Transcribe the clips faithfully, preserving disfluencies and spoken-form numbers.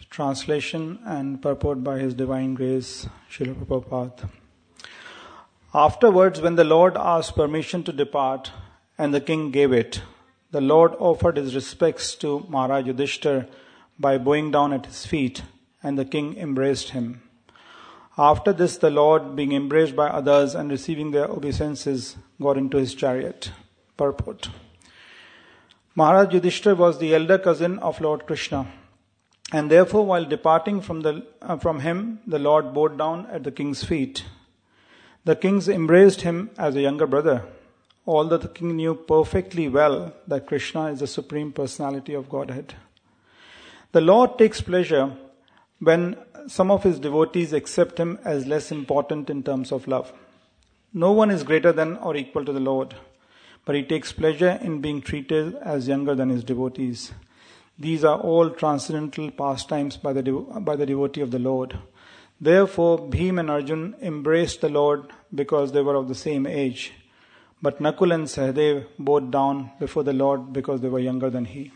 Translation and purport by His Divine Grace, Srila Prabhupada. Afterwards, when the Lord asked permission to depart, and the king gave it, the Lord offered his respects to Maharaj Yudhishthira by bowing down at his feet, and the king embraced him. After this, the Lord, being embraced by others and receiving their obeisances, got into his chariot. Purport. Maharaj Yudhishthira was the elder cousin of Lord Krishna, and therefore while departing from, the, uh, from him, the Lord bowed down at the king's feet. The kings embraced him as a younger brother, although the king knew perfectly well that Krishna is the Supreme Personality of Godhead. The Lord takes pleasure when some of his devotees accept him as less important in terms of love. No one is greater than or equal to the Lord, but he takes pleasure in being treated as younger than his devotees. These are all transcendental pastimes by the, devo- by the devotee of the Lord. Therefore, Bhima and Arjun embraced the Lord because they were of the same age. But Nakul and Sahadev bowed down before the Lord because they were younger than he.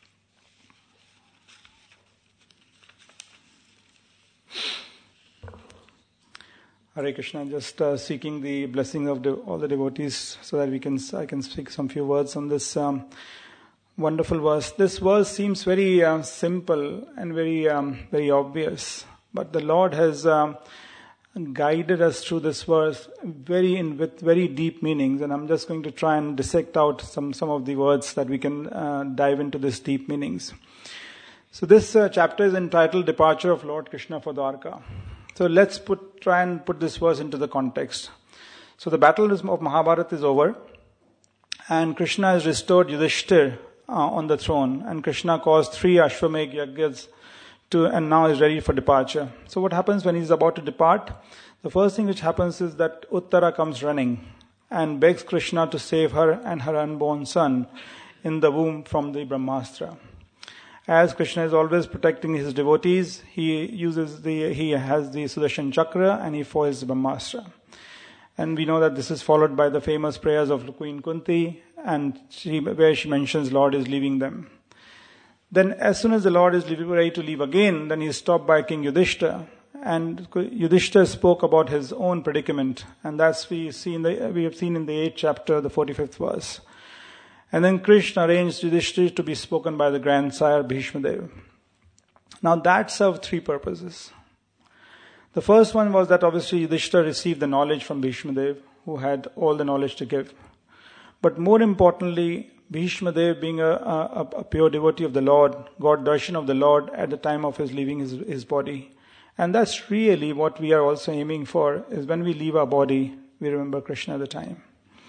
Hare Krishna, just uh, seeking the blessing of de- all the devotees so that we can I can speak some few words on this um, wonderful verse. This verse seems very uh, simple and very um, very obvious, but the Lord has um, guided us through this verse very in with very deep meanings, and I'm just going to try and dissect out some some of the words that we can uh, dive into this deep meanings. So this uh, chapter is entitled Departure of Lord Krishna for Dwarka. So let's put try and put this verse into the context. So the battle of Mahabharata is over, and Krishna has restored Yudhishthira uh, on the throne, and Krishna caused three Ashwamedh Yagyas to, and now is ready for departure. So what happens when he's about to depart? The first thing which happens is that Uttara comes running and begs Krishna to save her and her unborn son in the womb from the Brahmastra. As Krishna is always protecting his devotees, he uses the, he has the Sudarshan Chakra and he foils the Brahmastra. And we know that this is followed by the famous prayers of Queen Kunti, and she, where she mentions Lord is leaving them. Then as soon as the Lord is ready to leave again, then he is stopped by King Yudhishthira. And Yudhishthira spoke about his own predicament. And that's we see in the, we have seen in the eighth chapter, the forty-fifth verse. And then Krishna arranged Yudhishthira to be spoken by the grandsire Bhishma Deva. Now that served three purposes. The first one was that obviously Yudhishthira received the knowledge from Bhishma Deva, who had all the knowledge to give. But more importantly, Bhishma Deva, being a, a, a pure devotee of the Lord, got darshan of the Lord at the time of his leaving his, his body. And that's really what we are also aiming for, is when we leave our body, we remember Krishna at the time.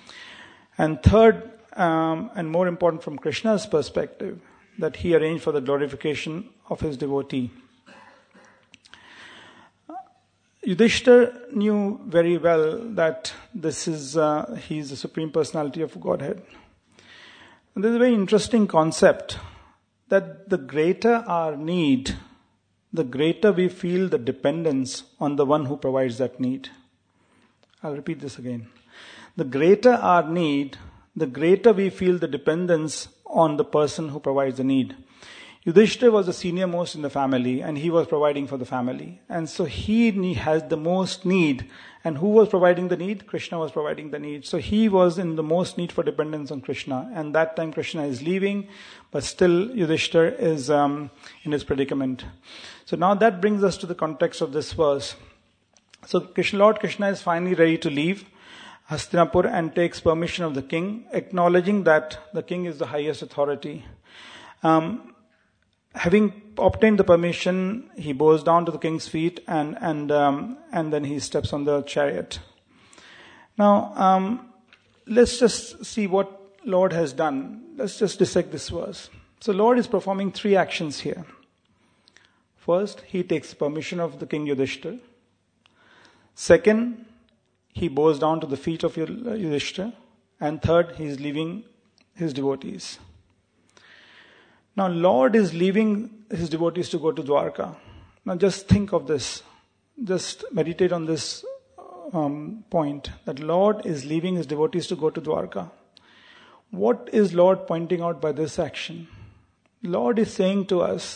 And third, um, and more important from Krishna's perspective, that he arranged for the glorification of his devotee. Yudhishthira knew very well that this is, uh, he is the Supreme Personality of Godhead. And there's a very interesting concept that the greater our need, the greater we feel the dependence on the one who provides that need. I'll repeat this again. The greater our need, the greater we feel the dependence on the person who provides the need. Yudhishthira was the senior most in the family, and he was providing for the family. And so he has the most need. And who was providing the need? Krishna was providing the need. So he was in the most need for dependence on Krishna. And that time Krishna is leaving, but still Yudhishthira is um, in his predicament. So now that brings us to the context of this verse. So Krishna, Lord Krishna is finally ready to leave Hastinapur and takes permission of the king, acknowledging that the king is the highest authority. Um, Having obtained the permission, he bows down to the king's feet and and um, and then he steps on the chariot. Now, um, let's just see what Lord has done. Let's just dissect this verse. So, Lord is performing three actions here. First, he takes permission of the king Yudhishthira. Second, he bows down to the feet of Yudhishthira. And third, he is leaving his devotees. Now, Lord is leaving his devotees to go to Dwarka. Now, just think of this. Just meditate on this um, point. That Lord is leaving his devotees to go to Dwarka. What is Lord pointing out by this action? Lord is saying to us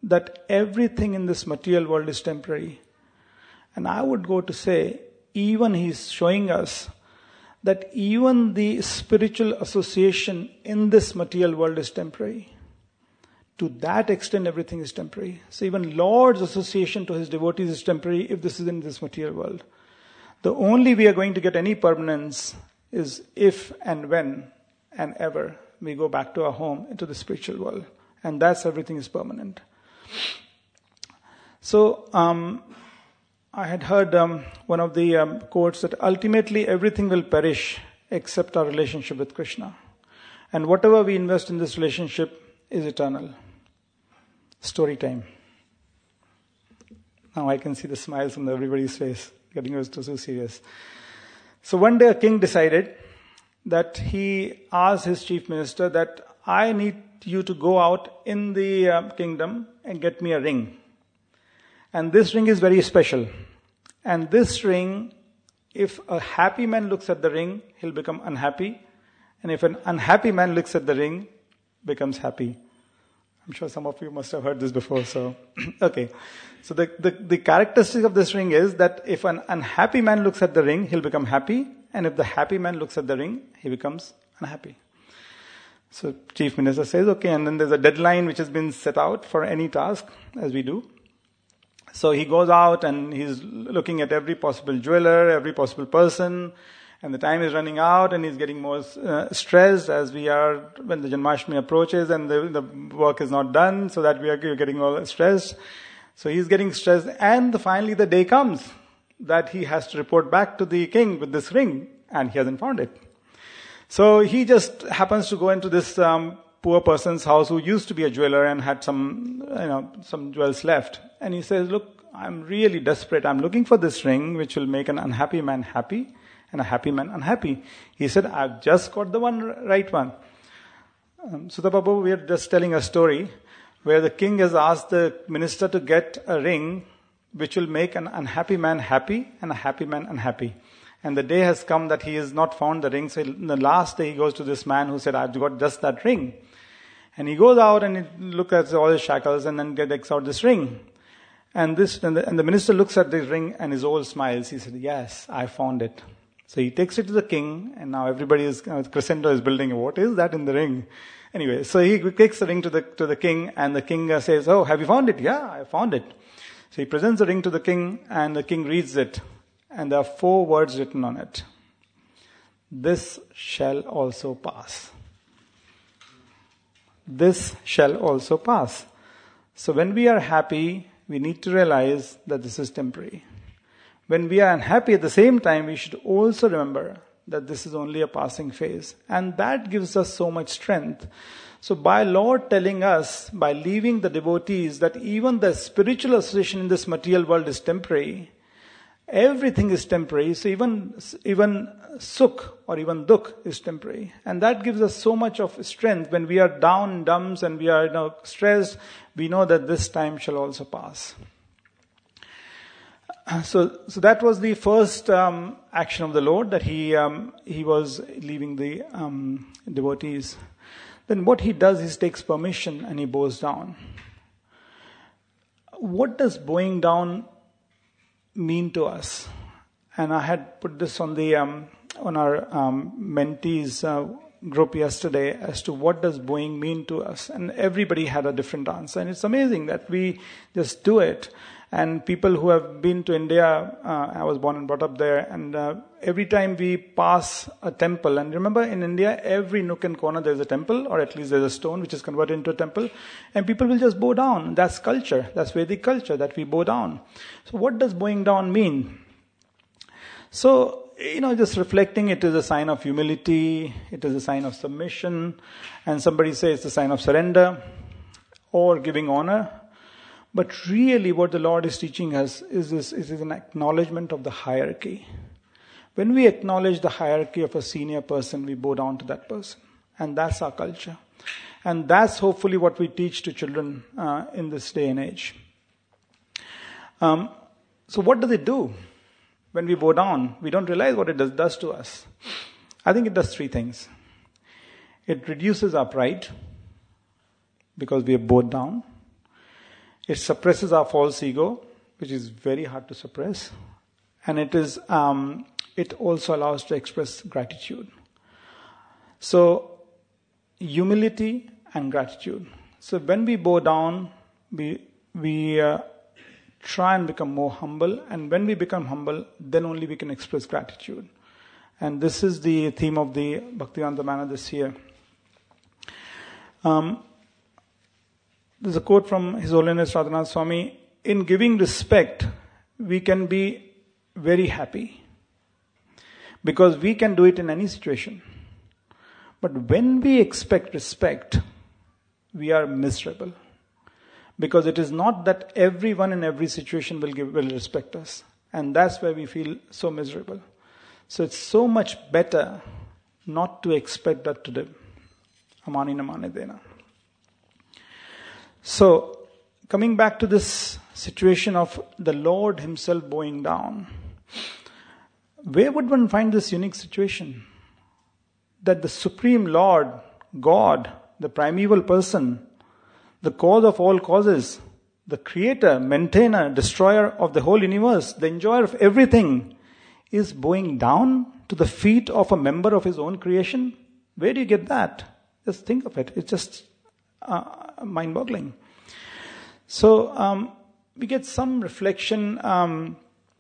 that everything in this material world is temporary. And I would go to say, even he's showing us that even the spiritual association in this material world is temporary. To that extent, everything is temporary. So even Lord's association to his devotees is temporary if this is in this material world. The only way we are going to get any permanence is if and when and ever we go back to our home, into the spiritual world. And that's everything is permanent. So, um, I had heard um, one of the um, quotes that ultimately everything will perish except our relationship with Krishna. And whatever we invest in this relationship is eternal. Story time. Now I can see the smiles on everybody's face, getting us so serious. So one day a king decided that he asked his chief minister that I need you to go out in the uh, kingdom and get me a ring. And this ring is very special. And this ring, if a happy man looks at the ring, he'll become unhappy. And if an unhappy man looks at the ring, becomes happy. I'm sure some of you must have heard this before, so, okay. So the, the, the characteristic of this ring is that if an unhappy man looks at the ring, he'll become happy. And if the happy man looks at the ring, he becomes unhappy. So chief minister says, okay, and then there's a deadline which has been set out for any task, as we do. So he goes out and he's looking at every possible jeweler, every possible person, and the time is running out and he's getting more uh, stressed as we are when the Janmashtami approaches and the, the work is not done, so that we are getting all stressed. So he's getting stressed, and finally the day comes that he has to report back to the king with this ring, and he hasn't found it. So he just happens to go into this um, poor person's house who used to be a jeweler and had some, you know, some jewels left. And he says, look, I'm really desperate. I'm looking for this ring which will make an unhappy man happy and a happy man unhappy. He said, I've just got the one right one. Um, Sutta Prabhu, we are just telling a story where the king has asked the minister to get a ring which will make an unhappy man happy and a happy man unhappy. And the day has come that he has not found the ring. So in the last day he goes to this man who said, I've got just that ring. And he goes out and he looks at all his shackles and then takes out this ring. And this and the, and the minister looks at the ring and his old smiles. He said, yes, I found it. So he takes it to the king, and now everybody is, uh, crescendo is building, what is that in the ring? Anyway, so he takes the ring to the to the king, and the king uh, says, oh, have you found it? Yeah, I found it. So he presents the ring to the king, and the king reads it. And there are four words written on it. This shall also pass. This shall also pass. So when we are happy, we need to realize that this is temporary. When we are unhappy at the same time, we should also remember that this is only a passing phase. And that gives us so much strength. So by Lord telling us, by leaving the devotees, that even the spiritual association in this material world is temporary, everything is temporary. So even, even sukh or even dukh is temporary. And that gives us so much of strength. When we are down in dumps and we are, you know, stressed, we know that this time shall also pass. So, so that was the first um, action of the Lord, that he um, he was leaving the um, devotees. Then what he does is takes permission and he bows down. What does bowing down mean to us? And I had put this on the um, on our um, mentees uh, group yesterday as to what does bowing mean to us, and everybody had a different answer. And it's amazing that we just do it. And people who have been to India, uh, I was born and brought up there, and uh, every time we pass a temple, and remember in India, every nook and corner there's a temple, or at least there's a stone which is converted into a temple, and people will just bow down. That's culture. That's Vedic culture, that we bow down. So what does bowing down mean? So, you know, just reflecting, it is a sign of humility, it is a sign of submission, and somebody says it's a sign of surrender, or giving honor. But really what the Lord is teaching us is this, is an acknowledgement of the hierarchy. When we acknowledge the hierarchy of a senior person, we bow down to that person. And that's our culture. And that's hopefully what we teach to children uh, in this day and age. Um, so what does it do when we bow down? We don't realize what it does, does to us. I think it does three things. It reduces our pride because we are bowed down. It suppresses our false ego, which is very hard to suppress. And it is um, it also allows us to express gratitude. So, humility and gratitude. So when we bow down, we we uh, try and become more humble. And when we become humble, then only we can express gratitude. And this is the theme of the Bhaktivedanta Manna this year. Um, there's a quote from His Holiness Radhanath Swami. In giving respect, we can be very happy. Because we can do it in any situation. But when we expect respect, we are miserable. Because it is not that everyone in every situation will give, will respect us. And that's where we feel so miserable. So it's so much better not to expect that to do. Amanina mane dena. So, coming back to this situation of the Lord Himself bowing down, where would one find this unique situation? That the Supreme Lord, God, the primeval person, the cause of all causes, the creator, maintainer, destroyer of the whole universe, the enjoyer of everything, is bowing down to the feet of a member of His own creation? Where do you get that? Just think of it. It's just uh, mind-boggling. So, um, we get some reflection um,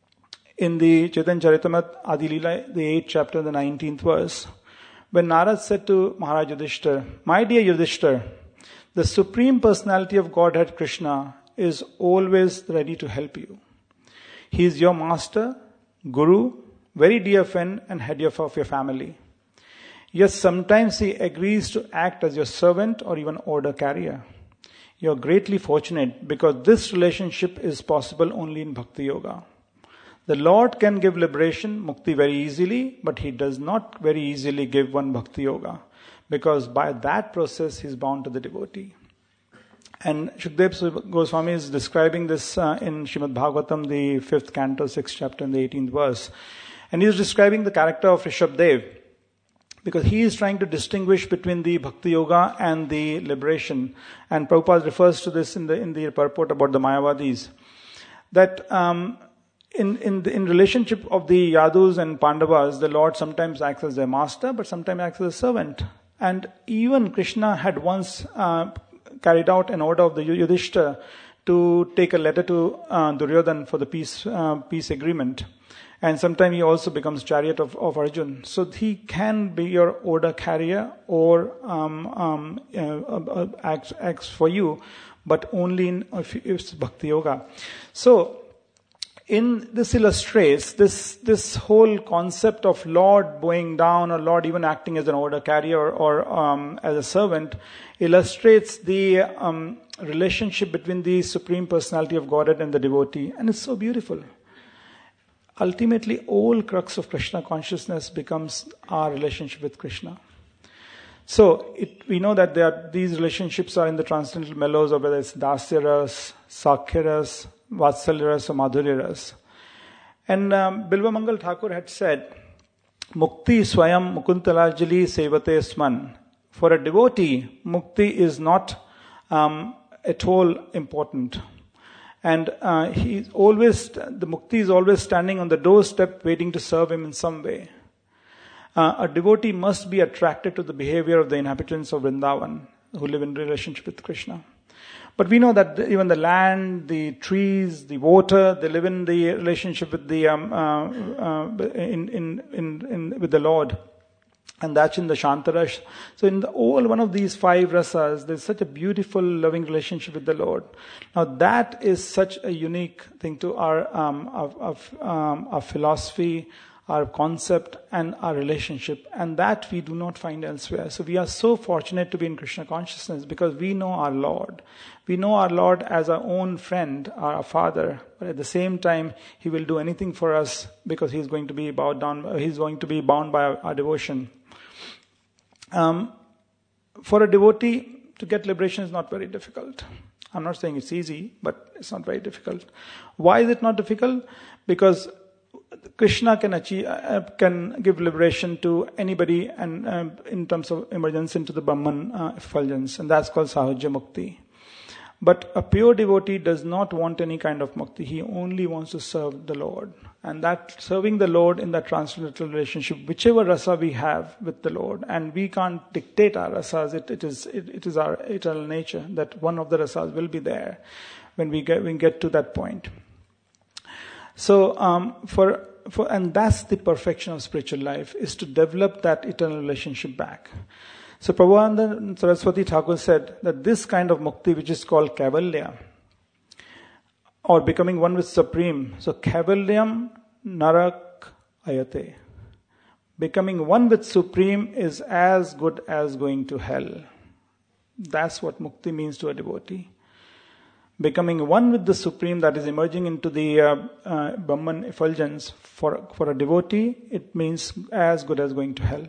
in the Chaitanya Charitamrita Adi Leela, the eighth chapter, the nineteenth verse. When Narad said to Maharaj Yudhishthira, "My dear Yudhishthira, the Supreme Personality of Godhead Krishna is always ready to help you. He is your master, guru, very dear friend and head of your family. Yet sometimes He agrees to act as your servant or even order carrier. You are greatly fortunate because this relationship is possible only in Bhakti Yoga. The Lord can give liberation, mukti, very easily, but He does not very easily give one Bhakti Yoga, because by that process He is bound to the devotee." And Shukdev Goswami is describing this uh, in Srimad Bhagavatam, the fifth canto, sixth chapter, and the eighteenth verse. And he is describing the character of Rishabdev, because he is trying to distinguish between the Bhakti Yoga and the liberation. And Prabhupada refers to this in the in the purport about the Mayavadis. That um, in in the, in relationship of the Yadus and Pandavas, the Lord sometimes acts as their master, but sometimes acts as a servant. And even Krishna had once uh, carried out an order of the Yudhishthira to take a letter to uh, Duryodhana for the peace uh, peace agreement. And sometimes he also becomes chariot of, of Arjun. So he can be your order carrier or um, um, uh, uh, acts, acts for you, but only in if it's Bhakti Yoga. So in this illustrates this this whole concept of Lord bowing down or Lord even acting as an order carrier or, or um, as a servant illustrates the um, relationship between the Supreme Personality of Godhead and the devotee. And it's so beautiful. Ultimately, all crux of Krishna consciousness becomes our relationship with Krishna. So, it, we know that there are, these relationships are in the transcendental mellows, or whether it's Dasya Ras, Sakhya Ras, Vatsalya Ras, or Madhurya Ras. And um, Bilva Mangal Thakur had said, "Mukti swayam mukuntalajali sevate sman." For a devotee, mukti is not um, at all important. And uh, he's always, the mukti is always standing on the doorstep waiting to serve him in some way. Uh, a devotee must be attracted to the behavior of the inhabitants of Vrindavan who live in relationship with Krishna. But we know that the, even the land, the trees, the water, they live in the relationship with the um, uh, uh, in, in in in with the Lord. And that's in the Shantarash. So in the, all one of these five rasas, there's such a beautiful, loving relationship with the Lord. Now that is such a unique thing to our um, of, of um, our philosophy, our concept, and our relationship. And that we do not find elsewhere. So we are so fortunate to be in Krishna consciousness because we know our Lord. We know our Lord as our own friend, our Father. But at the same time, He will do anything for us because He is going to be bowed down. He is going to be bound by our, our devotion. Um, for a devotee, to get liberation is not very difficult. I'm not saying it's easy, but it's not very difficult. Why is it not difficult? Because Krishna can achieve, uh, can give liberation to anybody, and uh, in terms of emergence into the Brahman uh, effulgence, and that's called Sahajya Mukti. But a pure devotee does not want any kind of mukti. He only wants to serve the Lord. And that serving the Lord in that transcendental relationship, whichever rasa we have with the Lord, and we can't dictate our rasas, it, it is it, it is our eternal nature that one of the rasas will be there when we get, we get to that point. So, um, for, for, and that's the perfection of spiritual life, is to develop that eternal relationship back. So Prabhupada Saraswati Thakur said that this kind of mukti, which is called Kaivalya, or becoming one with Supreme. So Kaivalyam Narak Ayate. Becoming one with Supreme is as good as going to hell. That's what mukti means to a devotee. Becoming one with the Supreme, that is emerging into the uh, uh, Brahman effulgence, for, for a devotee, it means as good as going to hell.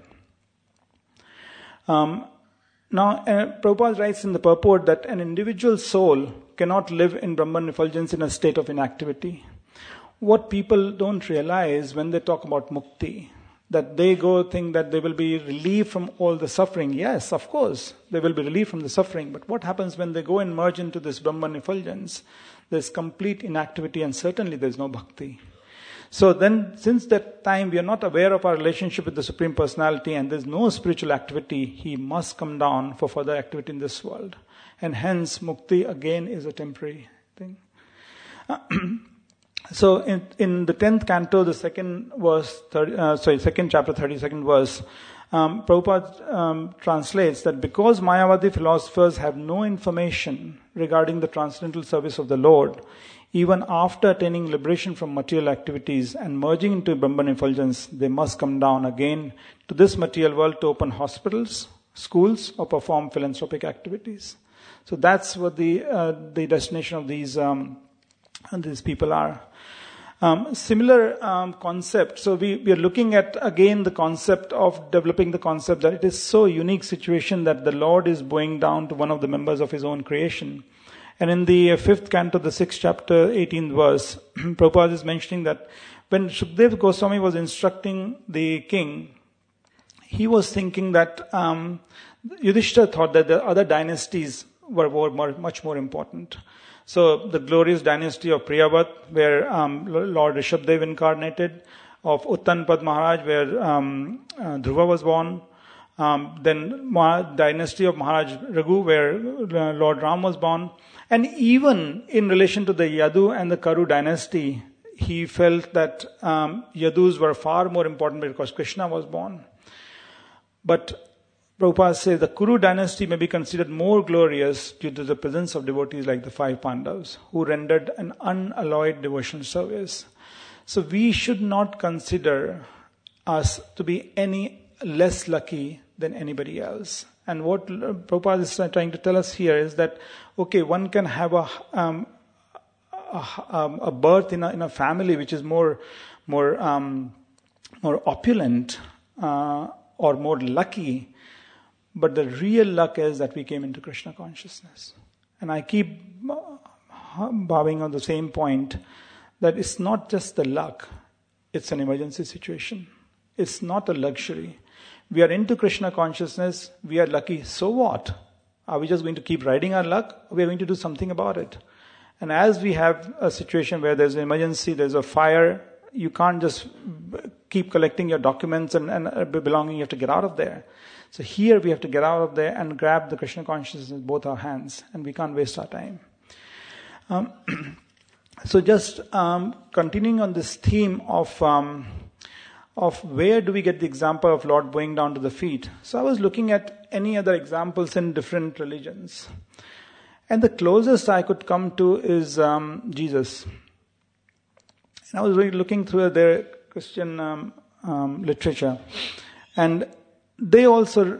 Um, now, uh, Prabhupada writes in the purport that an individual soul cannot live in Brahman effulgence in a state of inactivity. What people don't realize when they talk about mukti, that they go think that they will be relieved from all the suffering. Yes, of course, they will be relieved from the suffering. But what happens when they go and merge into this Brahman effulgence? There's complete inactivity, and certainly there's no bhakti. So then, since that time we are not aware of our relationship with the Supreme Personality and there's no spiritual activity, he must come down for further activity in this world. And hence, mukti again is a temporary thing. So in, in the tenth canto, the second verse, thirty, uh, sorry, second chapter, thirty-second verse, um, Prabhupada um, translates that because Mayavadi philosophers have no information regarding the transcendental service of the Lord, even after attaining liberation from material activities and merging into Brahman effulgence, they must come down again to this material world to open hospitals, schools, or perform philanthropic activities. So that's what the uh, the destination of these um, these people are. Um, similar um, concept. So we, we are looking at again the concept of developing the concept that it is so unique situation that the Lord is bowing down to one of the members of His own creation. And in the fifth canto, the sixth chapter, eighteenth verse, Prabhupada is mentioning that when Shukdev Goswami was instructing the king, he was thinking that um, Yudhishthira thought that the other dynasties were more, more, much more important. So the glorious dynasty of Priyavat, where um, Lord Rishabdev incarnated, of Uttanpad Maharaj, where um, uh, Dhruva was born, um, then Ma- dynasty of Maharaj Raghu, where uh, Lord Ram was born. And even in relation to the Yadu and the Karu dynasty, he felt that um, Yadus were far more important because Krishna was born. But Prabhupada says the Kuru dynasty may be considered more glorious due to the presence of devotees like the five Pandavas, who rendered an unalloyed devotional service. So we should not consider us to be any less lucky than anybody else. And what Prabhupada is trying to tell us here is that, okay, one can have a um, a, um, a birth in a, in a family which is more more um, more opulent uh, or more lucky, but the real luck is that we came into Krishna consciousness. And I keep bowing on the same point that it's not just the luck; it's an emergency situation. It's not a luxury. We are into Krishna consciousness, we are lucky. So what? Are we just going to keep riding our luck? We are going to do something about it. And as we have a situation where there's an emergency, there's a fire, you can't just keep collecting your documents and, and belonging, you have to get out of there. So here we have to get out of there and grab the Krishna consciousness with both our hands, and we can't waste our time. Um, so just um, continuing on this theme of... Um, of where do we get the example of Lord bowing down to the feet. So I was looking at any other examples in different religions. And the closest I could come to is um, Jesus. And I was really looking through their Christian um, um, literature. And they also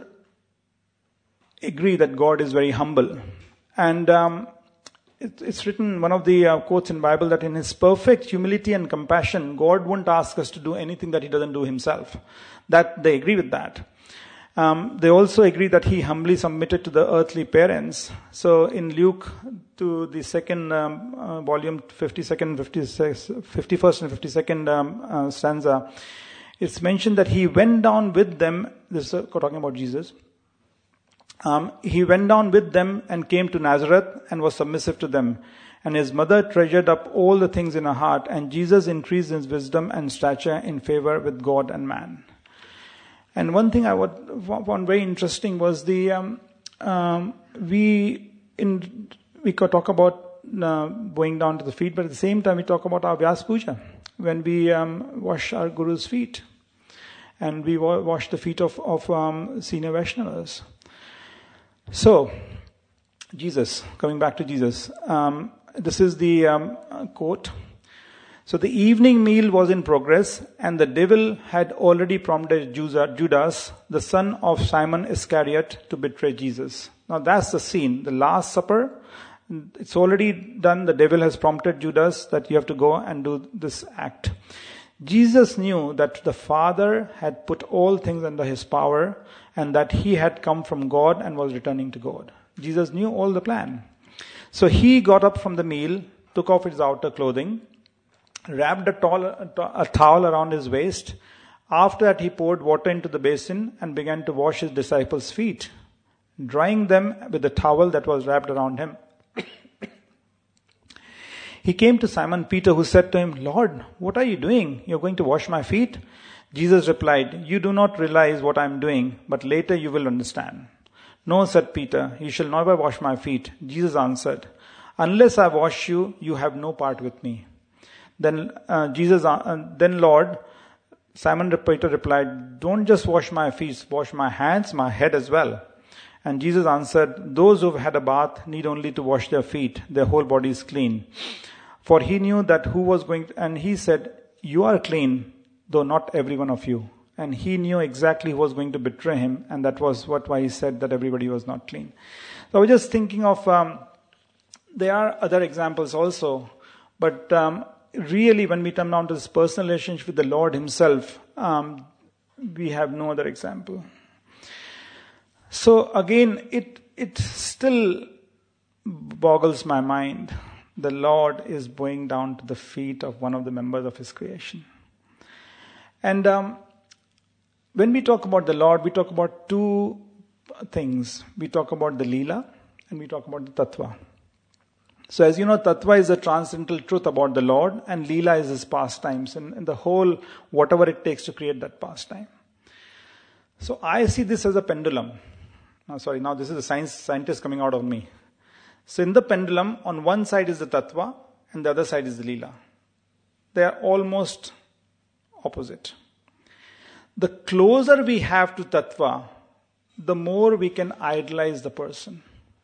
agree that God is very humble. And um, it, it's written, one of the uh, quotes in Bible, that in His perfect humility and compassion, God won't ask us to do anything that He doesn't do Himself. That they agree with that. Um, they also agree that He humbly submitted to the earthly parents. So in Luke, to the second um, uh, volume, fifty-second, fifty-first and fifty-second um, uh, stanza, it's mentioned that He went down with them, this is uh, talking about Jesus, Um, he went down with them and came to Nazareth and was submissive to them. And his mother treasured up all the things in her heart, and Jesus increased in wisdom and stature in favor with God and man. And one thing I would, found very interesting was the, um, um, we, in, we could talk about uh, going down to the feet, but at the same time we talk about our Vyas Puja, when we um, wash our Guru's feet. And we wa- wash the feet of, of um, senior Vaishnavas. So, Jesus, coming back to Jesus, um, this is the um, quote. So the evening meal was in progress, and the devil had already prompted Judas, the son of Simon Iscariot, to betray Jesus. Now that's the scene, the Last Supper. It's already done. The devil has prompted Judas that you have to go and do this act. Jesus knew that the Father had put all things under his power, and that he had come from God and was returning to God. Jesus knew all the plan. So he got up from the meal, took off his outer clothing, wrapped a towel, a towel around his waist. After that, he poured water into the basin and began to wash his disciples' feet, drying them with the towel that was wrapped around him. He came to Simon Peter, who said to him, "Lord, what are you doing? You're going to wash my feet?" Jesus replied, "You do not realize what I am doing, but later you will understand." "No," said Peter, "you shall never wash my feet." Jesus answered, "Unless I wash you, you have no part with me." Then uh, Jesus, uh, then Lord, Simon Peter replied, "Don't just wash my feet, wash my hands, my head as well." And Jesus answered, "Those who have had a bath need only to wash their feet. Their whole body is clean." For he knew that who was going to, and he said, "You are clean, though not every one of you." And he knew exactly who was going to betray him, and that was what why he said that everybody was not clean. So I was just thinking of, um, there are other examples also, but um, really when we come down to this personal relationship with the Lord himself, um, we have no other example. So again, it it still boggles my mind. The Lord is bowing down to the feet of one of the members of his creation. And um, when we talk about the Lord, we talk about two things. We talk about the Leela and we talk about the Tattva. So as you know, Tattva is a transcendental truth about the Lord, and Leela is his pastimes and, and the whole, whatever it takes to create that pastime. So I see this as a pendulum. Now, sorry, now this is a science scientist coming out of me. So in the pendulum, on one side is the Tattva and the other side is the Leela. They are almost opposite. The closer we have to Tattva, the more we can idolize the person.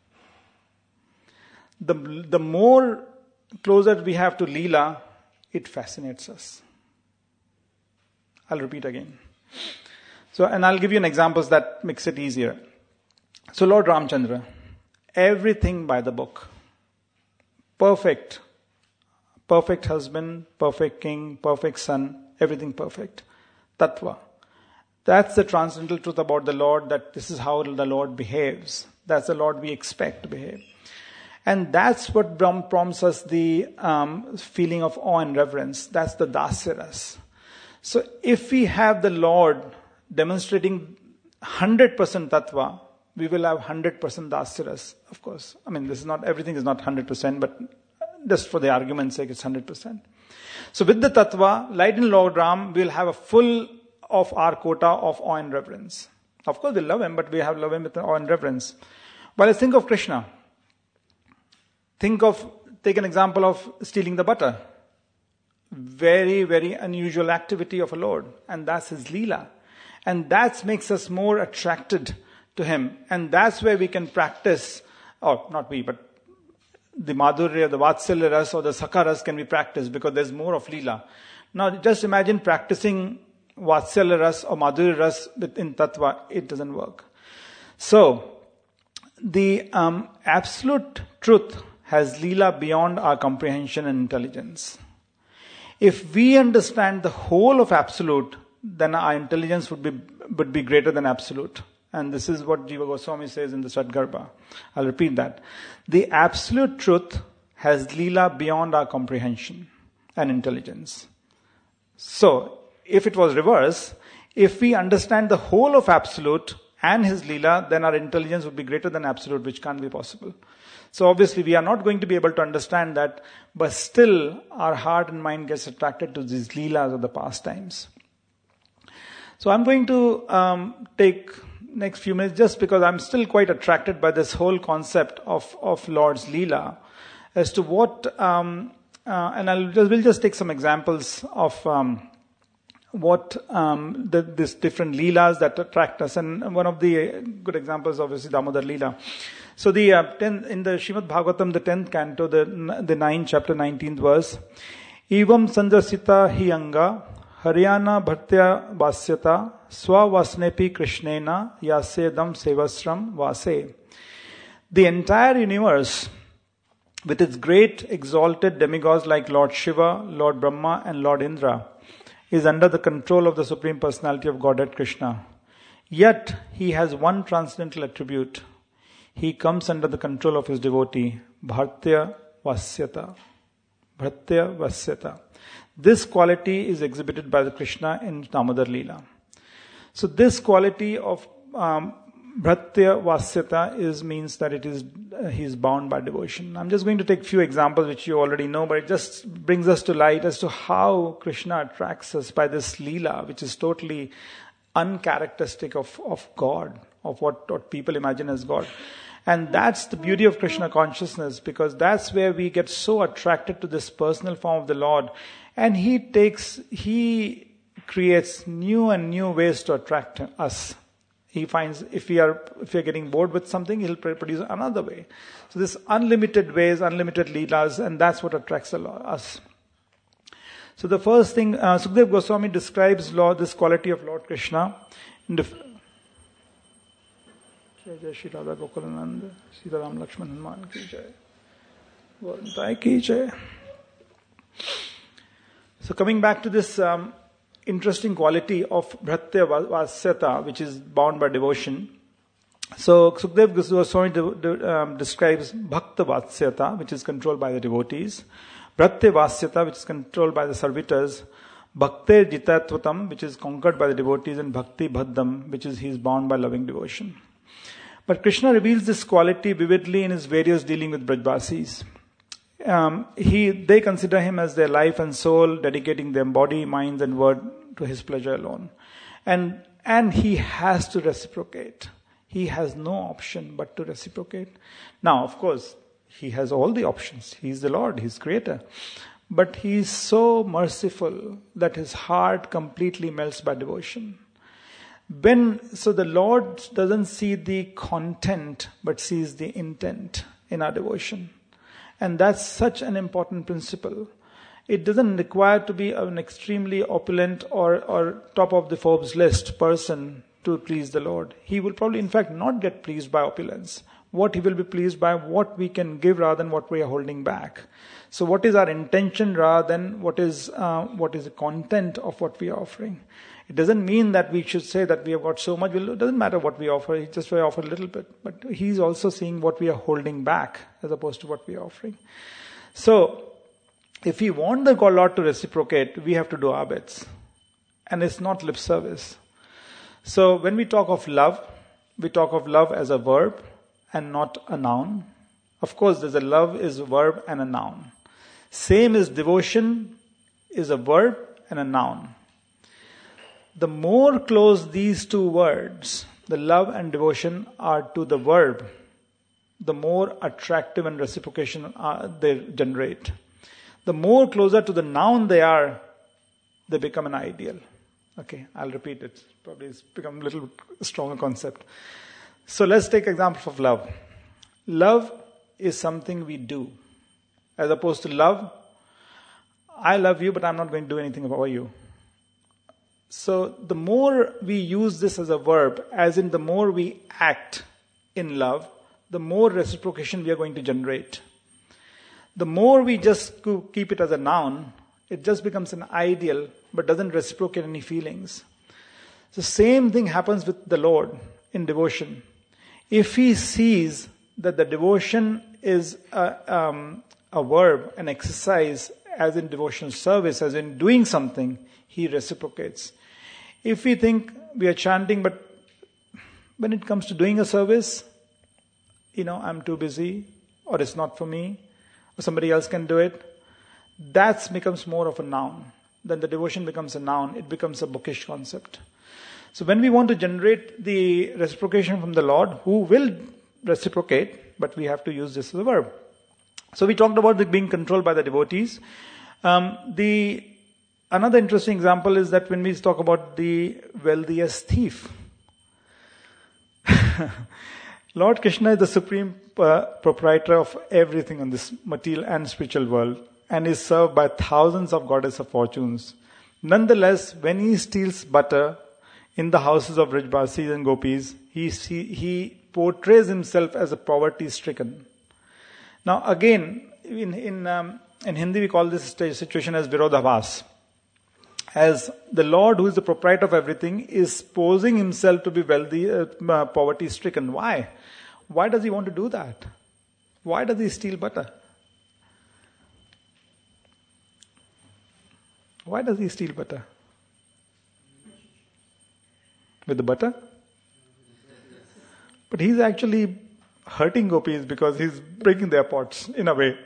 The, the more closer we have to Leela, it fascinates us. I'll repeat again. So, and I'll give you an examples that makes it easier. So Lord Ramchandra, everything by the book. Perfect. Perfect husband, perfect king, perfect son, everything perfect. Tattva. That's the transcendental truth about the Lord, that this is how the Lord behaves. That's the Lord we expect to behave. And that's what prompts us the um, feeling of awe and reverence. That's the Dasyaras. So if we have the Lord demonstrating one hundred percent Tattva, we will have one hundred percent Dasyaras, of course. I mean, this is not, everything is not one hundred percent, but just for the argument's sake, it's one hundred percent. So with the Tattva, like in Lord Ram, we'll have a full of our quota of awe and reverence. Of course, we love him, but we have love him with awe and reverence. But let's think of Krishna. Think of, take an example of stealing the butter. Very, very unusual activity of a Lord. And that's his Leela. And that makes us more attracted to him. And that's where we can practice, or not we, but the Madhurya, the Vatsalya Ras or the Sakha Ras can be practiced because there's more of Leela. Now just imagine practicing Vatsalya Ras or Madhurya Ras in Tattva. It doesn't work. So, the um, absolute truth has Leela beyond our comprehension and intelligence. If we understand the whole of absolute, then our intelligence would be would be greater than absolute. And this is what Jiva Goswami says in the Sadgarbha. I'll repeat that. The absolute truth has Leela beyond our comprehension and intelligence. So, if it was reverse, if we understand the whole of absolute and his Leela, then our intelligence would be greater than absolute, which can't be possible. So obviously we are not going to be able to understand that, but still our heart and mind gets attracted to these Leelas of the past times. So I'm going to um, take next few minutes just because I'm still quite attracted by this whole concept of, of Lord's Leela as to what, um, uh, and I'll just, we'll just take some examples of um, what um, the, this different Leelas that attract us. And one of the good examples, obviously, Damodar Leela. So the uh, ten, in the Srimad Bhagavatam, the tenth canto, the the ninth chapter, nineteenth verse, Evam sandrasita hi anga Haryana bhartya vasyata swavasnepi krishnena yasedam sevasram vase. The entire universe, with its great exalted demigods like Lord Shiva, Lord Brahma and Lord Indra, is under the control of the Supreme Personality of Godhead Krishna. Yet he has one transcendental attribute. He comes under the control of his devotee, Bhartya Vasyata. Bhartya Vasyata. This quality is exhibited by the Krishna in Damodar Leela. So this quality of um, Bhartya Vasyata is means that it is uh, he is bound by devotion. I'm just going to take few examples which you already know, but it just brings us to light as to how Krishna attracts us by this Leela, which is totally uncharacteristic of, of God, of what, what people imagine as God. And that's the beauty of Krishna consciousness, because that's where we get so attracted to this personal form of the Lord. And he takes, he creates new and new ways to attract us. He finds if we are if we are getting bored with something, he'll produce another way. So this unlimited ways, unlimited leelas, and that's what attracts us. So the first thing, uh, Sukadeva Goswami describes Lord, this quality of Lord Krishna in the Jai Jai Shri Radha Gokulanand, Sita Ram Lakshman Hanuman ki jai, Govinda ki jai. So coming back to this um, interesting quality of Bhartya Vasyata, which is bound by devotion. So Sukadeva Goswami de- de- um, describes Bhakta Vasyata, which is controlled by the devotees. Bhartya Vasyata, which is controlled by the servitors. Bhakte Jitatvatam, which is conquered by the devotees. And Bhakti Bhaddam, which is he is bound by loving devotion. But Krishna reveals this quality vividly in his various dealing with Brajvasis. Um, he, they consider him as their life and soul, dedicating their body, mind and word to his pleasure alone. And, and he has to reciprocate. He has no option but to reciprocate. Now, of course, he has all the options. He is the Lord, he is creator. But he is so merciful that his heart completely melts by devotion. When, so the Lord doesn't see the content, but sees the intent in our devotion. And that's such an important principle. It doesn't require to be an extremely opulent or, or top of the Forbes list person to please the Lord. He will probably, in fact, not get pleased by opulence. What he will be pleased by, what we can give rather than what we are holding back. So what is our intention rather than what is uh, what is the content of what we are offering. It doesn't mean that we should say that we have got so much. It doesn't matter what we offer. It's just we offer a little bit. But he's also seeing what we are holding back as opposed to what we are offering. So, if we want the Lord to reciprocate, we have to do our bits. And it's not lip service. So, when we talk of love, we talk of love as a verb and not a noun. Of course, there's a love is a verb and a noun. Same as devotion is a verb and a noun. The more close these two words, the love and devotion, are to the verb, the more attractive and reciprocation uh, they generate. The more closer to the noun they are, they become an ideal. Okay, I'll repeat it. Probably it's become a little stronger concept. So let's take example of love. Love is something we do. As opposed to love, I love you, but I'm not going to do anything about you. So the more we use this as a verb, as in the more we act in love, the more reciprocation we are going to generate. The more we just keep it as a noun, it just becomes an ideal, but doesn't reciprocate any feelings. The same thing happens with the Lord in devotion. If he sees that the devotion is a, um, a verb, an exercise, as in devotional service, as in doing something, he reciprocates. If we think we are chanting, but When it comes to doing a service, you know, I'm too busy, or it's not for me, or somebody else can do it. That becomes more of a noun. Then the devotion becomes a noun. It becomes a bookish concept. So when we want to generate the reciprocation from the Lord, who will reciprocate, but we have to use this as a verb. So we talked about the being controlled by the devotees. Um, the another interesting example is that when we talk about the wealthiest thief, Lord Krishna is the supreme uh, proprietor of everything on this material and spiritual world, and is served by thousands of goddesses of fortunes. Nonetheless, when he steals butter in the houses of Vrajbasis and Gopis, he, he, he portrays himself as a poverty-stricken. Now again, in in, um, in Hindi we call this situation as Virodhabhas. As the Lord, who is the proprietor of everything, is posing himself to be wealthy, uh, poverty-stricken. Why? Why does he want to do that? Why does he steal butter? Why does he steal butter? With the butter? But he's actually hurting gopis because he's breaking their pots in a way.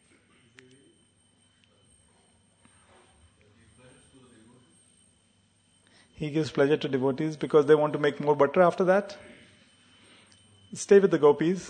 He gives pleasure to devotees because they want to make more butter after that. Stay with the gopis.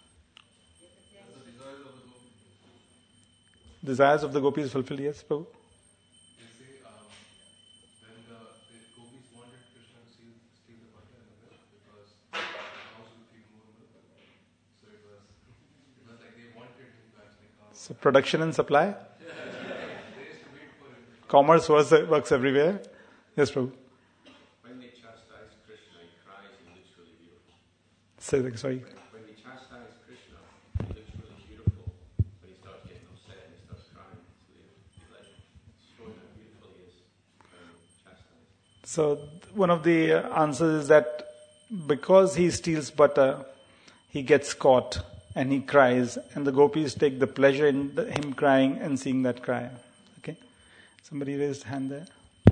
Desires of the gopis fulfilled, yes, Prabhu? They say um, when the, the gopis wanted Krishna to steal, steal the butter and the milk because the house would feel more milk. So it was, it was like they wanted him to actually come. So production and supply? They used to wait for him. Commerce was, works everywhere. Yes, Prabhu. When they chastise Krishna, he cries in literally beautiful. Say that, sorry. When they chastise Krishna, he looks really beautiful. When he starts getting upset and he starts crying, so he's like showing how beautiful he is when chastised. So one of the answers is that because he steals butter, he gets caught and he cries, and the gopis take the pleasure in the, him crying and seeing that cry. Okay? Somebody raised hand there.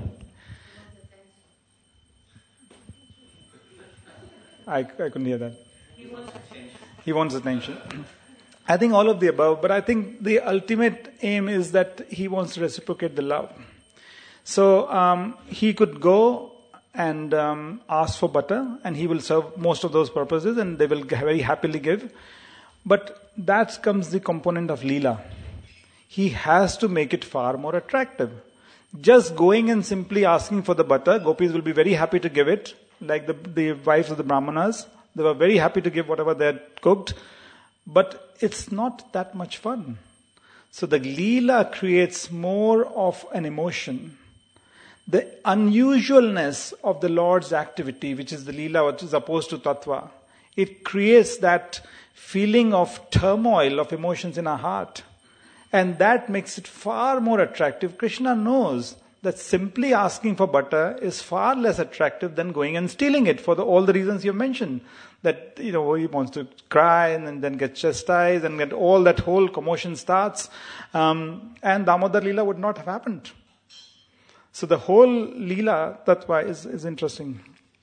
I, I couldn't hear that. He wants attention. He wants attention. I think all of the above, but I think the ultimate aim is that he wants to reciprocate the love. So um, he could go and um, ask for butter, and he will serve most of those purposes, and they will very happily give. But that comes the component of Leela. He has to make it far more attractive. Just going and simply asking for the butter, gopis will be very happy to give it. Like the, the wives of the Brahmanas, they were very happy to give whatever they had cooked, but it's not that much fun. So the Leela creates more of an emotion. The unusualness of the Lord's activity, which is the Leela, which is opposed to Tattva, it creates that feeling of turmoil of emotions in our heart. And that makes it far more attractive. Krishna knows that simply asking for butter is far less attractive than going and stealing it for the, all the reasons you mentioned. That, you know, he wants to cry and, and then get chastised and get all that whole commotion starts. Um, and Damodar Leela would not have happened. So the whole Leela Tattva is, is interesting.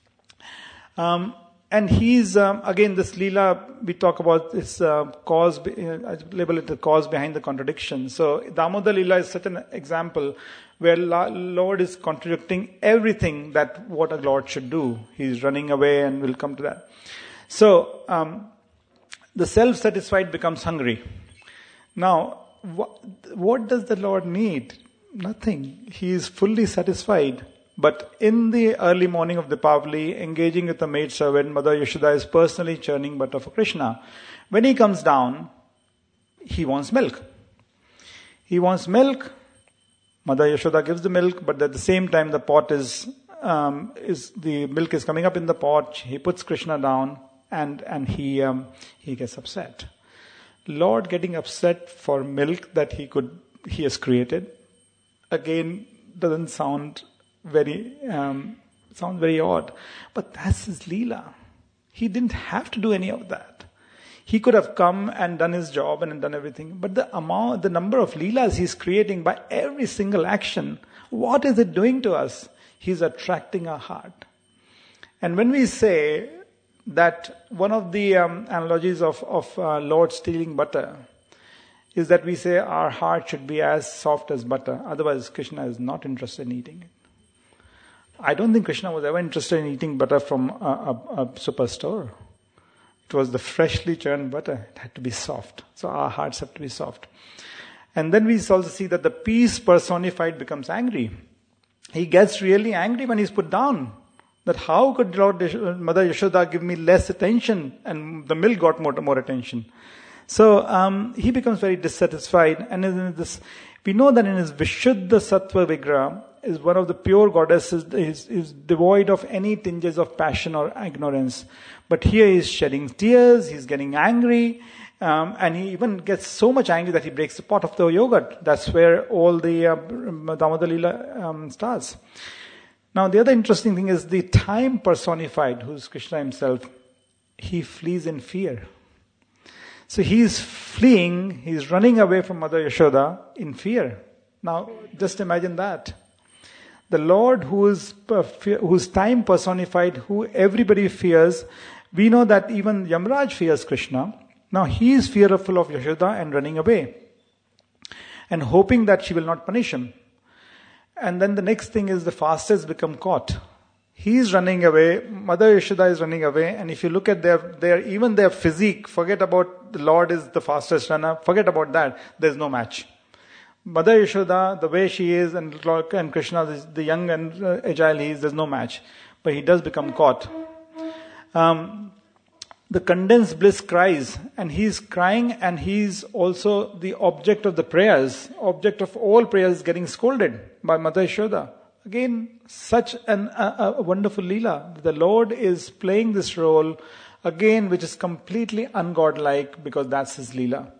Um, and he's, um, again, this Leela, we talk about this uh, cause, uh, I label it the cause behind the contradiction. So Damodar Leela is such an example where Lord is contradicting everything that what a Lord should do. He's running away, and we'll come to that. So, um, the self-satisfied becomes hungry. Now, what, what does the Lord need? Nothing. He is fully satisfied. But in the early morning of Dipavali, engaging with the maid servant, Mother Yashoda is personally churning butter for Krishna. When he comes down, he wants milk. He wants milk. Mother Yashoda gives the milk, but at the same time the pot is, um, is the milk is coming up in the pot. He puts Krishna down, and and he um, he gets upset. Lord getting upset for milk that he could he has created, again doesn't sound very um, sound very odd, but that's his Leela. He didn't have to do any of that. He could have come and done his job and done everything. But the amount, the number of Leelas he's creating by every single action, what is it doing to us? He's attracting our heart. And when we say that one of the um, analogies of, of uh, Lord stealing butter is that we say our heart should be as soft as butter. Otherwise, Krishna is not interested in eating it. I don't think Krishna was ever interested in eating butter from a, a, a superstore. It was the freshly churned butter. It had to be soft. So our hearts have to be soft. And then we also see that the peace personified becomes angry. He gets really angry when he's put down. That how could Lord Mother Yashoda give me less attention, and the milk got more, more attention. So um, he becomes very dissatisfied. And in this, we know that in his Vishuddha Sattva Vigraha, is one of the pure goddesses, is, is devoid of any tinges of passion or ignorance. But here he is shedding tears, he's getting angry, um, and he even gets so much angry that he breaks the pot of the yogurt. That's where all the uh, Damodar Leela um, starts. Now the other interesting thing is the time personified, who's Krishna himself, he flees in fear. So he's fleeing, he's running away from Mother Yashoda in fear. Now just imagine that. The Lord who is whose time personified, who everybody fears, we know that even Yamraj fears Krishna. Now he is fearful of Yashoda and running away and hoping that she will not punish him. And then the next thing is the fastest become caught. He is running away, Mother Yashoda is running away, and if you look at their, their even their physique, forget about the Lord is the fastest runner, forget about that, there's no match. Mother Yashoda, the way she is, and, and Krishna, the young and uh, agile he is, there's no match. But he does become caught. Um, the condensed bliss cries, and he's crying, and he's also the object of the prayers, object of all prayers, getting scolded by Mother Yashoda. Again, such an, a, a wonderful Leela. The Lord is playing this role, again, which is completely ungodlike, because that's his Leela.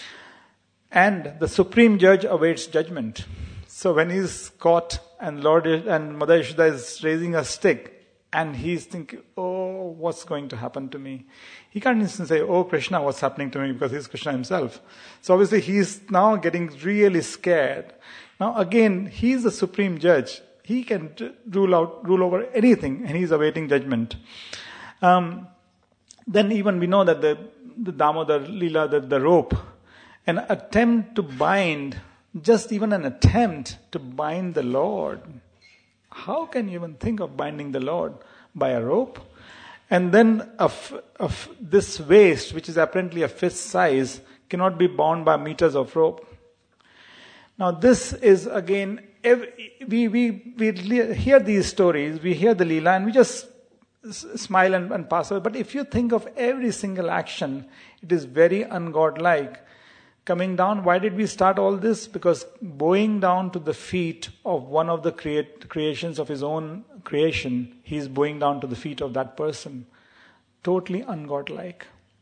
And the Supreme Judge awaits judgment. So when he's caught and Lord and Mother Yashoda is raising a stick and he's thinking, oh, what's going to happen to me? He can't instantly say, oh Krishna, what's happening to me? Because he's Krishna himself. So obviously he's now getting really scared. Now again, he's the Supreme Judge. He can rule out, rule over anything, and he's awaiting judgment. Um, then even we know that the, the Damodar Leela, the, the rope, an attempt to bind, just even an attempt to bind the Lord. How can you even think of binding the Lord? By a rope? And then of, of this waist, which is apparently a fist size, cannot be bound by meters of rope. Now this is again, every, we, we, we hear these stories, we hear the Leela, and we just smile and, and pass away. But if you think of every single action, it is very ungodlike. Coming down, why did we start all this? Because bowing down to the feet of one of the create, creations of his own creation, he is bowing down to the feet of that person. Totally ungodlike.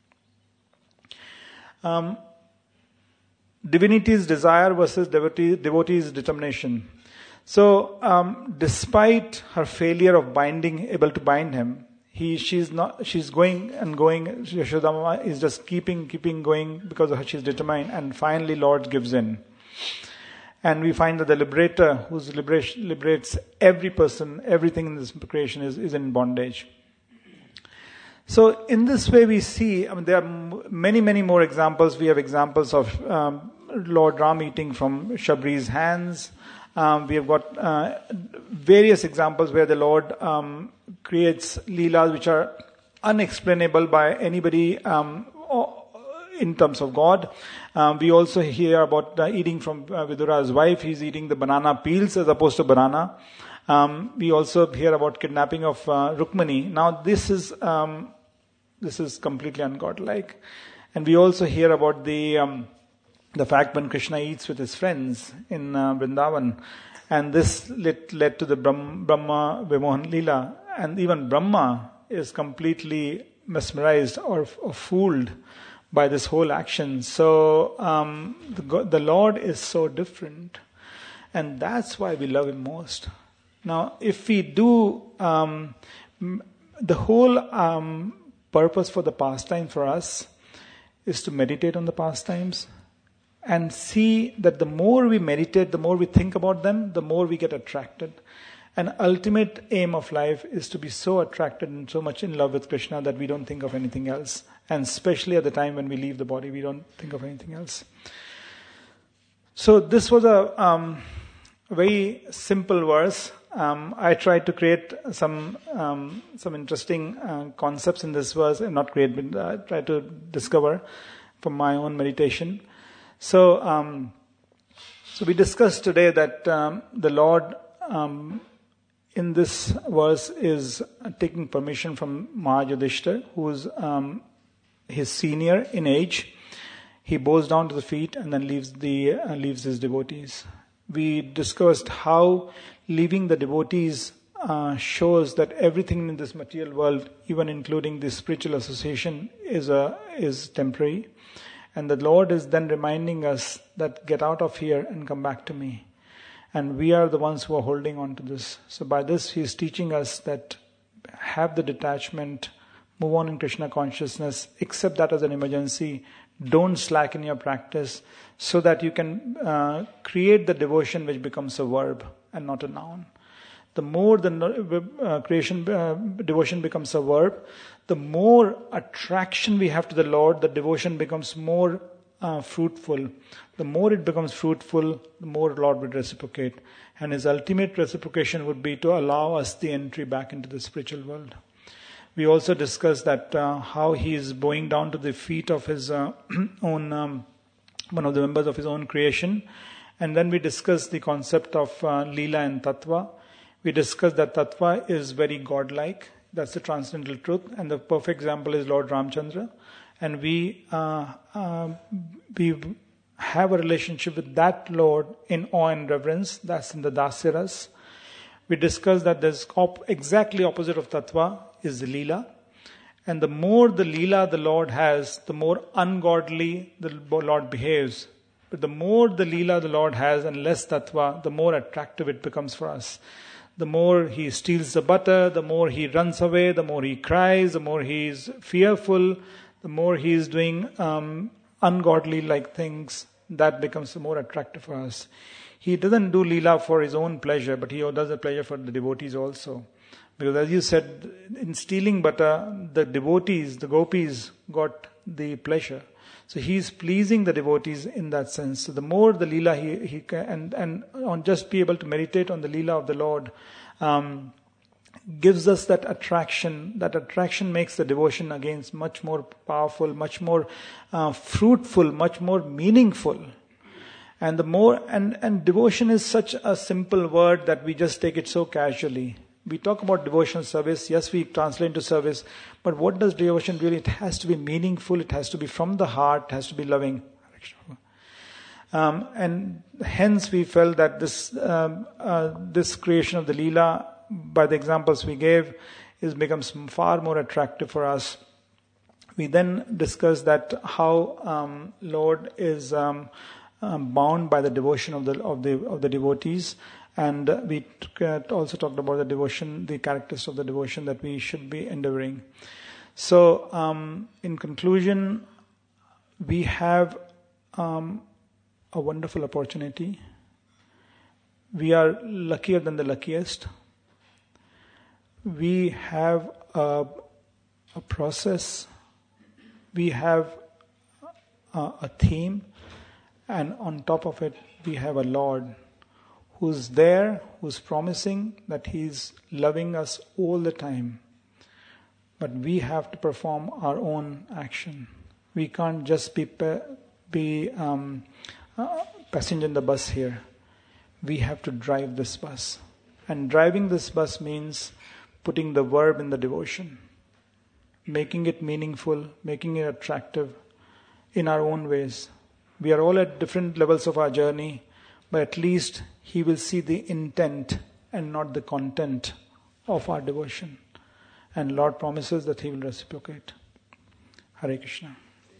Um, divinity's desire versus devotee, devotee's determination. So, um, despite her failure of binding, able to bind him, He, she's not, she's going and going, Yashoda is just keeping, keeping going because of her, she's determined, and finally Lord gives in. And we find that the liberator who liberates every person, everything in this creation is, is in bondage. So in this way we see, I mean, there are many, many more examples. We have examples of um, Lord Ram eating from Shabri's hands. Um, we have got uh, various examples where the Lord um, creates leelas which are unexplainable by anybody um, in terms of God. Um, we also hear about uh, eating from uh, Vidura's wife. He's eating the banana peels as opposed to banana. Um, we also hear about kidnapping of uh, Rukmani. Now this is um, this is completely ungodlike. And we also hear about the um, the fact when Krishna eats with his friends in uh, Vrindavan, and this led, led to the Brahma, Brahma Vimohan Leela, and even Brahma is completely mesmerized or, or fooled by this whole action. So um, the, the Lord is so different, and that's why we love him most. Now, if we do, um, the whole um, purpose for the pastime for us is to meditate on the pastimes and see that the more we meditate, the more we think about them, the more we get attracted. An ultimate aim of life is to be so attracted and so much in love with Krishna that we don't think of anything else. And especially at the time when we leave the body, we don't think of anything else. So this was a um, very simple verse. Um, I tried to create some um, some interesting uh, concepts in this verse, and not create, but uh, try to discover from my own meditation. So, um, so we discussed today that um, the Lord, um, in this verse, is taking permission from Mahayudhishthira, who is um, his senior in age. He bows down to the feet and then leaves the uh, leaves his devotees. We discussed how leaving the devotees uh, shows that everything in this material world, even including the spiritual association, is a is temporary. And the Lord is then reminding us that get out of here and come back to me. And we are the ones who are holding on to this. So by this, He is teaching us that have the detachment, move on in Krishna consciousness, accept that as an emergency, don't slacken your practice, so that you can uh, create the devotion which becomes a verb and not a noun. The more the uh, creation uh, devotion becomes a verb, the more attraction we have to the Lord, the devotion becomes more uh, fruitful. The more it becomes fruitful, the more Lord would reciprocate. And His ultimate reciprocation would be to allow us the entry back into the spiritual world. We also discussed that uh, how He is bowing down to the feet of His uh, own, um, one of the members of His own creation. And then we discussed the concept of uh, Leela and Tattva. We discussed that Tattva is very godlike. That's the transcendental truth. And the perfect example is Lord Ramchandra. And we uh, uh, we have a relationship with that Lord in awe and reverence. That's in the Dasiras. We discussed that there's op- exactly opposite of Tattva is the Leela. And the more the Leela the Lord has, the more ungodly the Lord behaves. But the more the Leela the Lord has and less Tattva, the more attractive it becomes for us. The more He steals the butter, the more He runs away, the more He cries, the more He is fearful, the more He is doing um, ungodly-like things, that becomes the more attractive for us. He doesn't do Leela for His own pleasure, but He does the pleasure for the devotees also. Because as you said, in stealing butter, the devotees, the gopis, got the pleasure. So He is pleasing the devotees in that sense. So the more the Leela he he can, and and on just be able to meditate on the Leela of the Lord, um, gives us that attraction. That attraction makes the devotion again much more powerful, much more uh, fruitful, much more meaningful. And the more and and devotion is such a simple word that we just take it so casually. We talk about devotional service. Yes, we translate into service. But what does devotion really? It has to be meaningful. It has to be from the heart. It has to be loving. Um, and hence we felt that this um, uh, this creation of the Leela, by the examples we gave, is becomes far more attractive for us. We then discussed that how um, Lord is um, um, bound by the devotion of the of the of the devotees. And we also talked about the devotion, the characteristics of the devotion that we should be endeavoring. So, um, in conclusion, we have um, a wonderful opportunity. We are luckier than the luckiest. We have a, a process. We have a, a theme. And on top of it, we have a Lord who's there, who's promising that He's loving us all the time. But we have to perform our own action. We can't just be be um, uh, passenger in the bus here. We have to drive this bus. And driving this bus means putting the verb in the devotion, making it meaningful, making it attractive in our own ways. We are all at different levels of our journey, but at least He will see the intent and not the content of our devotion. And Lord promises that He will reciprocate. Hare Krishna.